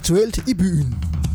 aktuelt i byen.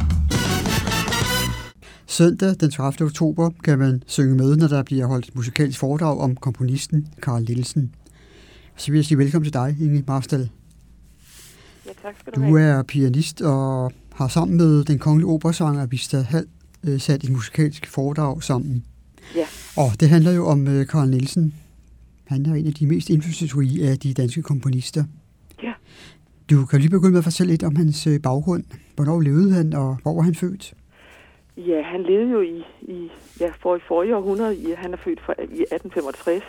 Søndag den 30. oktober kan man synge med, når der bliver holdt et musikalsk foredrag om komponisten Carl Nielsen. Så vil jeg sige velkommen til dig, Inge Marstal. Ja, tak skal du have. Du er pianist og har sammen med den kongelige operasanger Vista Hall sat et musikalsk foredrag sammen. Ja. Og det handler jo om Carl Nielsen. Han er en af de mest indflydelsesrige af de danske komponister. Ja. Du kan lige begynde med at fortælle lidt om hans baggrund. Hvornår levede han, og hvor var han født? Ja, han levede jo i forrige århundrede. Han er født i 1865.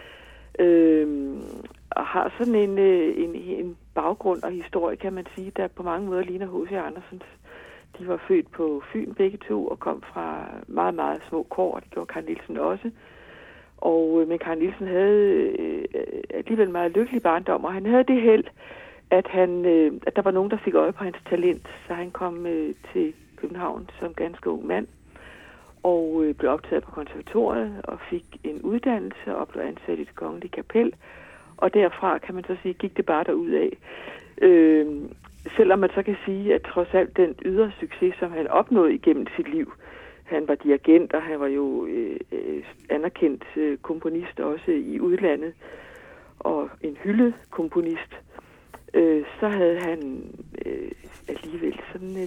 Og har sådan en baggrund og historie, kan man sige, der på mange måder ligner H.C. Andersens. De var født på Fyn begge to og kom fra meget, meget små kår. Det gjorde Carl Nielsen også. Men Carl Nielsen havde alligevel en meget lykkelig barndom, og han havde det held, at der var nogen, der fik øje på hans talent, så han kom til København som ganske ung mand, og blev optaget på konservatoriet, og fik en uddannelse, og blev ansat i Det Kongelige Kapel, og derfra, kan man så sige, gik det bare derudad. Selvom man så kan sige, at trods alt den ydre succes, som han opnåede igennem sit liv, han var dirigent, og han var jo anerkendt komponist også i udlandet, og en hyldet komponist, så havde han alligevel sådan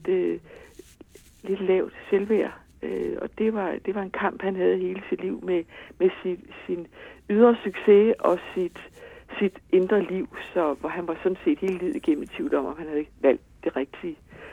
lidt lavt selvværd. Og det var en kamp, han havde hele sit liv med sin ydre succes og sit indre liv, hvor han var sådan set hele livet igennem i tvivl om han havde valgt det rigtige.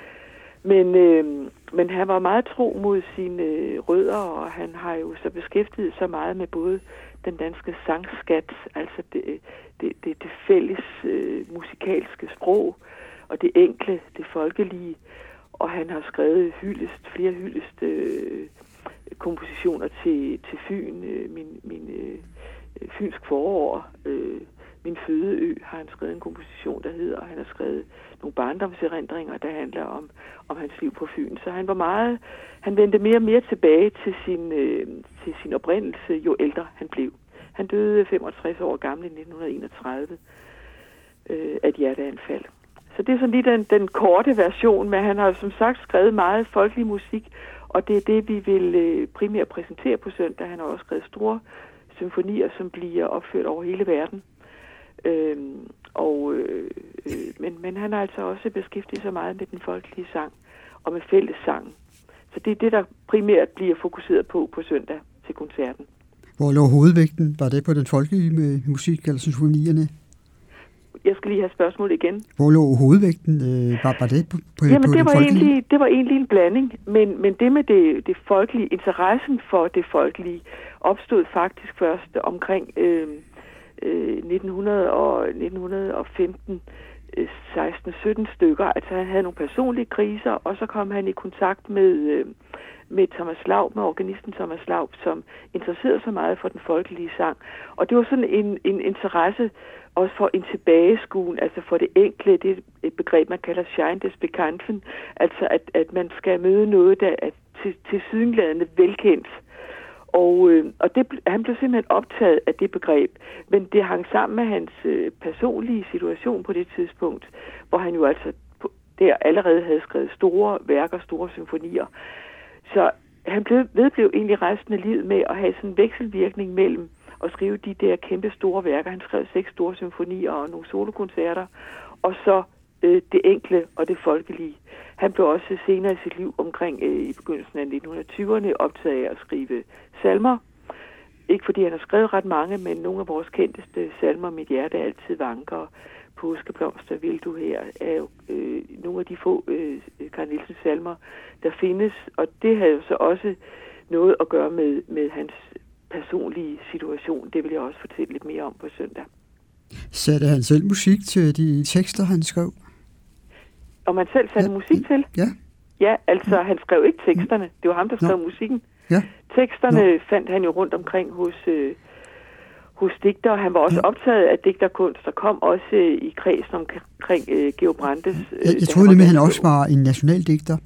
Men han var meget tro mod sine rødder, og han har jo så beskæftiget sig meget med både den danske sangskat, altså det fælles musikalske sprog, og det enkle, det folkelige, og han har skrevet flere hyldest kompositioner til Fyn, min Fynsk forår, min fødeø har han skrevet en komposition, der hedder, og han har skrevet nogle barndomserindringer, der handler om hans liv på Fyn. Så han vendte mere og mere tilbage til sin oprindelse, jo ældre han blev. Han døde 65 år gammel i 1931 af et hjerteanfald. Så det er sådan lige den korte version, men han har som sagt skrevet meget folkelig musik, og det er det, vi vil primært præsentere på søndag. Han har også skrevet store symfonier, som bliver opført over hele verden. Men han har altså også beskæftiget sig meget med den folkelige sang og med fællessangen. Så det er det, der primært bliver fokuseret på søndag til koncerten. Hvor lå hovedvægten? Var det på den folkelige musik eller symfonierne? Jeg skal lige have spørgsmål igen. Hvor lå hovedvægten? Var det på den folkelige? Det var egentlig en blanding, men det med det folkelige, interessen for det folkelige, opstod faktisk først omkring 1915, 16-17 stykker. Altså han havde nogle personlige kriser, og så kom han i kontakt med Thomas Laub, med organisten Thomas Laub, som interesserede sig meget for den folkelige sang. Og det var sådan en interesse også for en tilbageskuen, altså for det enkle, det er et begreb, man kalder Schein des Bekannten, altså at man skal møde noget, der er tilsyneladende velkendt. Og han blev simpelthen optaget af det begreb, men det hang sammen med hans personlige situation på det tidspunkt, hvor han jo altså der allerede havde skrevet store værker, store symfonier. Så han blev egentlig resten af livet med at have sådan en vekselvirkning mellem at skrive de der kæmpe store værker. Han skrev 6 store symfonier og nogle solokoncerter, og så det enkle og det folkelige. Han blev også senere i sit liv omkring i begyndelsen af 1920'erne optaget af at skrive salmer. Ikke fordi han har skrevet ret mange, men nogle af vores kendteste salmer, Mit hjerte altid vanker, Påskeblomster vil du her, er jo nogle af de få Carl Nielsen salmer, der findes. Og det havde jo så også noget at gøre med hans personlige situation. Det vil jeg også fortælle lidt mere om på søndag. Satte han selv musik til de tekster, han skrev? Om han selv satte musik til? Ja. Ja, altså han skrev ikke teksterne. Det var ham, der skrev musikken. Ja. Teksterne fandt han jo rundt omkring hos digtere. Han var også optaget af digterkunst, der kom også i kredsen omkring Georg Brandes. Jeg troede nemlig, han også var en nationaldigter.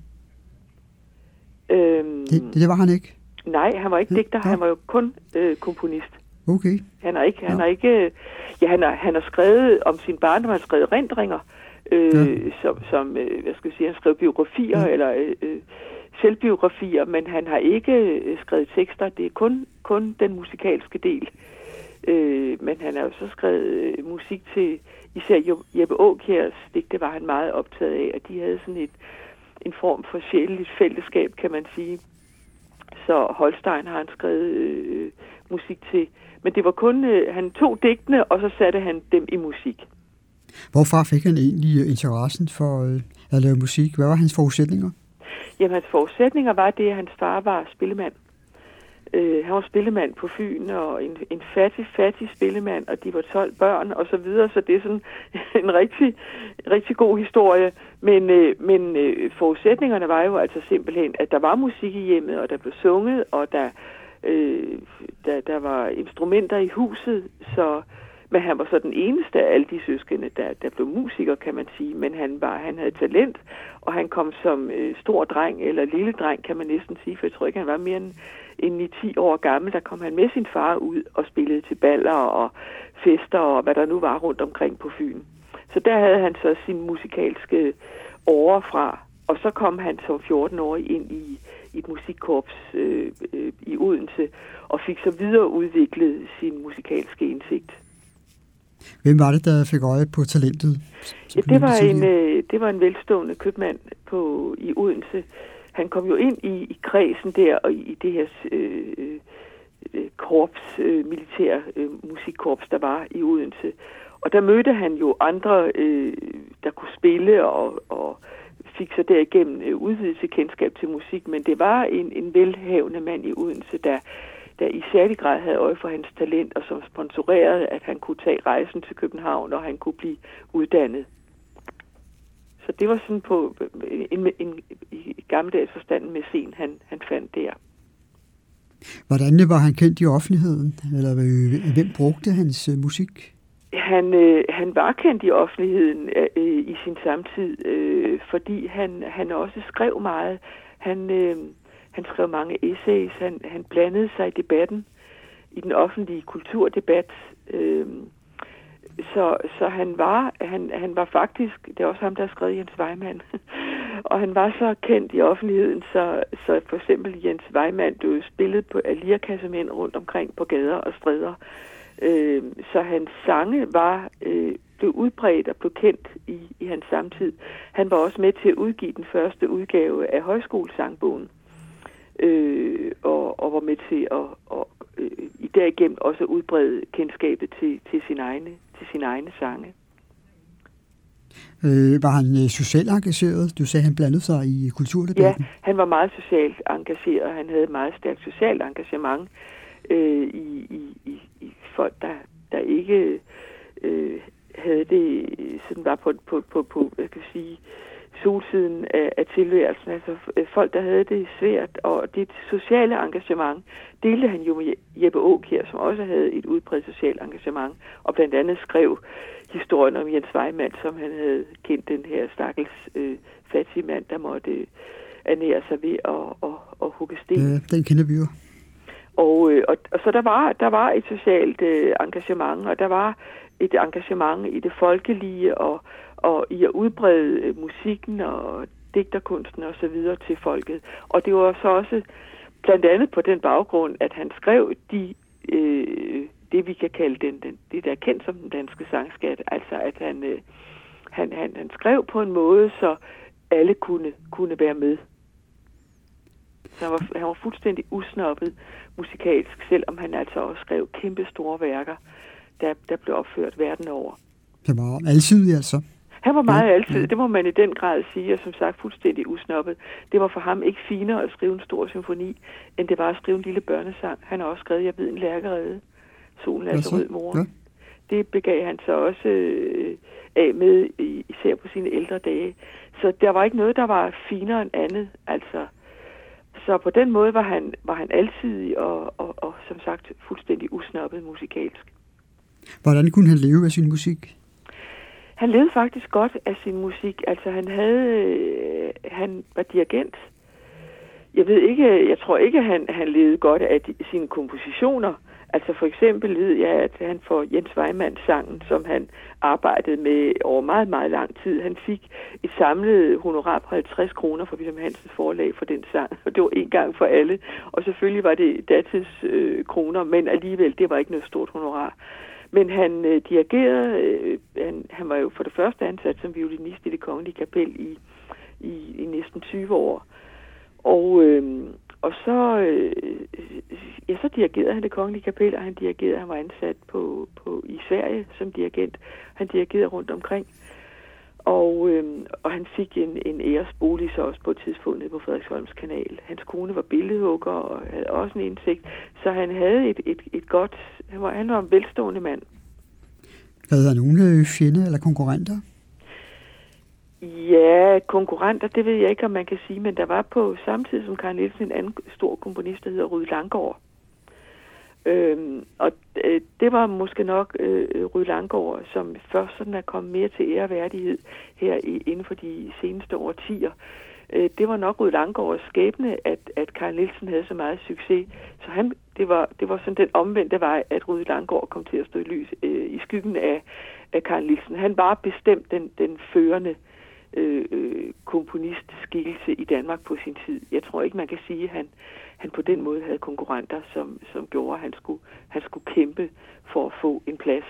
Det var han ikke? Nej, han var ikke digter. Han var jo kun komponist. Okay. Han har skrevet om sin barndom, han har skrevet erindringer, hvad skal jeg sige, han skrev biografier eller selvbiografier, men han har ikke skrevet tekster. Det er kun den musikalske del. Men han har jo så skrevet musik til især Jeppe Aakjærs digte, var han meget optaget af, og de havde sådan en form for sjæleligt fællesskab, kan man sige. Så Holstein har han skrevet musik til. Men det var kun, han tog digtene, og så satte han dem i musik. Hvorfra fik han egentlig interessen for at lave musik? Hvad var hans forudsætninger? Jamen, hans forudsætninger var det, at hans far var spillemand. Han var spillemand på Fyn, og en fattig spillemand, og de var 12 børn, og så videre, så det er sådan en rigtig god historie. Men forudsætningerne var jo altså simpelthen, at der var musik i hjemmet, og der blev sunget, og der var instrumenter i huset, men han var så den eneste af alle de søskende, der blev musiker, kan man sige. Men han havde talent, og han kom som stor dreng, eller lille dreng, kan man næsten sige, for jeg tror ikke, han var mere end 10 år gammel. Der kom han med sin far ud og spillede til baller og fester, og hvad der nu var rundt omkring på Fyn. Så der havde han så sin musikalske åre fra, og så kom han som 14-årig ind i et musikkorps i Odense, og fik så videre udviklet sin musikalske indsigt. Hvem var det, der fik øje på talentet? Ja, det var en velstående købmand i Odense. Han kom jo ind i kredsen der, og i det her militær musikkorps, der var i Odense. Og der mødte han jo andre, der kunne spille, og fik så derigennem udvidet sit kendskab til musik. Men det var en velhavende mand i Odense, der i særlig grad havde øje for hans talent, og som sponsorerede, at han kunne tage rejsen til København, og han kunne blive uddannet. Så det var sådan på en gammeldags forstand mæcen, han fandt der. Hvordan var han kendt i offentligheden? Eller hvem brugte hans musik? Han var kendt i offentligheden i sin samtid, fordi han også skrev meget. Han skrev mange essays, han blandede sig i debatten, i den offentlige kulturdebat. Så han var faktisk, det er også ham, der har skrevet Jens Vejmand, og han var så kendt i offentligheden, så for eksempel Jens Vejmand blev spillet på lirkassemænd rundt omkring på gader og stræder. Så hans sange blev udbredt og blev kendt i hans samtid. Han var også med til at udgive den første udgave af Højskolesangbogen, og var med til at i derigennem også udbrede kendskabet til sine egne sange. Var han socialt engageret? Du sagde, han blandede sig i kulturdebatten. Ja, han var meget socialt engageret. Han havde et meget stærkt socialt engagement i folk, der ikke havde det sådan bare på hvad kan jeg sige, solsiden af tilværelsen. Altså folk, der havde det svært, og det sociale engagement delte han jo med Jeppe Aakjær, som også havde et udbredt socialt engagement, og blandt andet skrev historien om Jens Vejmand, som han havde kendt, den her stakkels fattige mand, der måtte ernære sig ved at hugge sten. Ja, den kender vi jo. Og så der var et socialt engagement, og der var et engagement i det folkelige, og i at udbrede musikken og digterkunsten og så videre til folket. Og det var så også blandt andet på den baggrund, at han skrev det vi kan kalde det der er kendt som den danske sangskat, altså at han skrev på en måde, så alle kunne være med. Så han var fuldstændig usnoppet musikalsk, selvom han altså også skrev kæmpe store værker, der blev opført verden over. Det var alsidig altså. Han var meget altid, det må man i den grad sige, og som sagt fuldstændig usnoppet. Det var for ham ikke finere at skrive en stor symfoni, end det var at skrive en lille børnesang. Han har også skrevet, jeg ved en lærkerede, solen er så rød mor. Ja. Det begav han så også af med, især på sine ældre dage. Så der var ikke noget, der var finere end andet. Altså, så på den måde var han alsidig og som sagt fuldstændig usnoppet musikalsk. Hvordan kunne han leve af sin musik? Han levede faktisk godt af sin musik. Altså han var dirigent. Jeg tror ikke, han levede godt af sine kompositioner. Altså for eksempel ved jeg, at han får Jens Weimanns sangen, som han arbejdede med over meget, meget lang tid. Han fik et samlet honorar på 50 kroner fra Wilhelm Hansens forlag for den sang, og det var en gang for alle. Og selvfølgelig var det datids kroner, men alligevel, det var ikke noget stort honorar. Men han dirigerede, han var jo for det første ansat som violinist i Det Kongelige Kapel i næsten 20 år. Og så dirigerede han Det Kongelige Kapel, og han var ansat i Sverige som dirigent. Han dirigerede rundt omkring. Og han fik en æresbolig så også på et tidspunkt nede på Frederiksholms Kanal. Hans kone var billedhugger og havde også en indsigt, så han havde et godt... Han var en velstående mand. Havde han nogle fjender eller konkurrenter? Ja, konkurrenter, det ved jeg ikke, om man kan sige, men der var på samtidig som Carl Nielsen en anden stor komponist, der hedder Ryd Langgaard. Og det var måske nok Ryd Langgaard, som først sådan er kommet mere til ære-værdighed her inden for de seneste årtier. Det var nok Ryd Langgaards skæbne, at Carl Nielsen havde så meget succes. Så det var sådan den omvendte vej, at Ryd Langgaard kom til at stå i skyggen af Carl Nielsen. Han var bestemt den førende komponistskikkelse i Danmark på sin tid. Jeg tror ikke, man kan sige, at han på den måde havde konkurrenter, som gjorde, at han skulle kæmpe for at få en plads.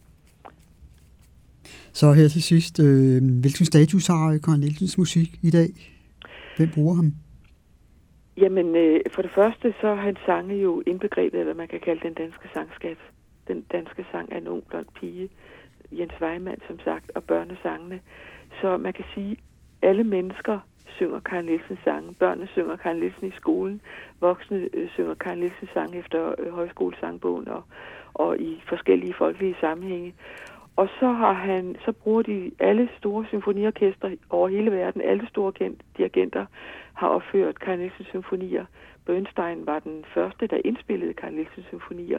Så her til sidst, hvilken status har Carl Nielsens musik i dag? Hvem bruger ham? Jamen, for det første, så er hans sange jo indbegrebet, eller man kan kalde den danske sangskat. Den danske sang er en ung blond pige, Jens Weimann, som sagt, og børnesangene. Så man kan sige, at alle mennesker synger Carl Nielsens sange. Børnene synger Carl Nielsen i skolen. Voksne synger Carl Nielsens sange efter højskolesangbogen og i forskellige folkelige sammenhænge. Og så bruger de alle store symfoniorkestre over hele verden. Alle store dirigenter har opført Carl Nielsens symfonier. Bernstein var den første, der indspillede Carl Nielsens symfonier.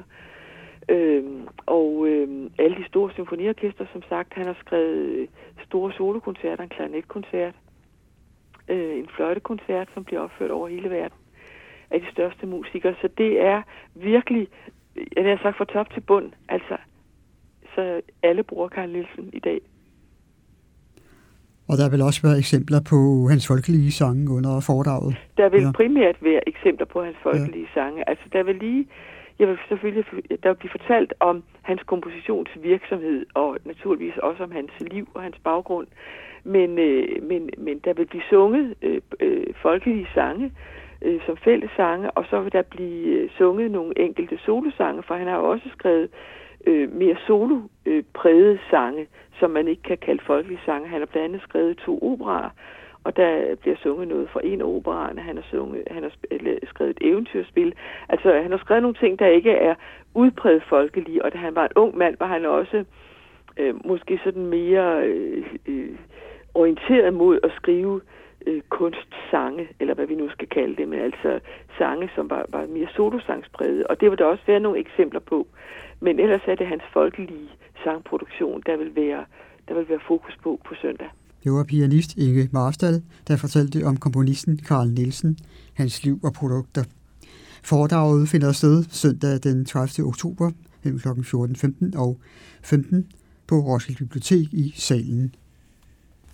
Alle de store symfoniorkestre, som sagt, han har skrevet store solokoncerter, en klarinetkoncert, en fløjtekoncert, som bliver opført over hele verden af de største musikere. Så det er virkelig, jeg har sagt fra top til bund, altså, så alle bruger Carl Nielsen i dag. Og der vil også være eksempler på hans folkelige sange under foredraget? Der vil primært være eksempler på hans folkelige sange. Altså, der vil blive fortalt om hans kompositionsvirksomhed, og naturligvis også om hans liv og hans baggrund. Men der vil blive sunget folkelige sange som fællessange, og så vil der blive sunget nogle enkelte solosange, for han har jo også skrevet mere solo-prægede sange, som man ikke kan kalde folkelige sange. Han har blandt andet skrevet 2 operaer, og der bliver sunget noget fra en af operaerne. Han har skrevet et eventyrspil. Altså, han har skrevet nogle ting, der ikke er udpræget folkelige, og da han var en ung mand, var han også måske sådan mere orienteret mod at skrive kunstsange, eller hvad vi nu skal kalde det, men altså sange, som var mere solosangspræget. Og det vil der også være nogle eksempler på. Men ellers er det hans folkelige sangproduktion, der vil være fokus på søndag. Det var pianist Inge Marstal, der fortalte om komponisten Carl Nielsen, hans liv og produkter. Foredraget finder sted søndag den 30. oktober mellem kl. 14.15 og 15 på Roskilde Bibliotek i salen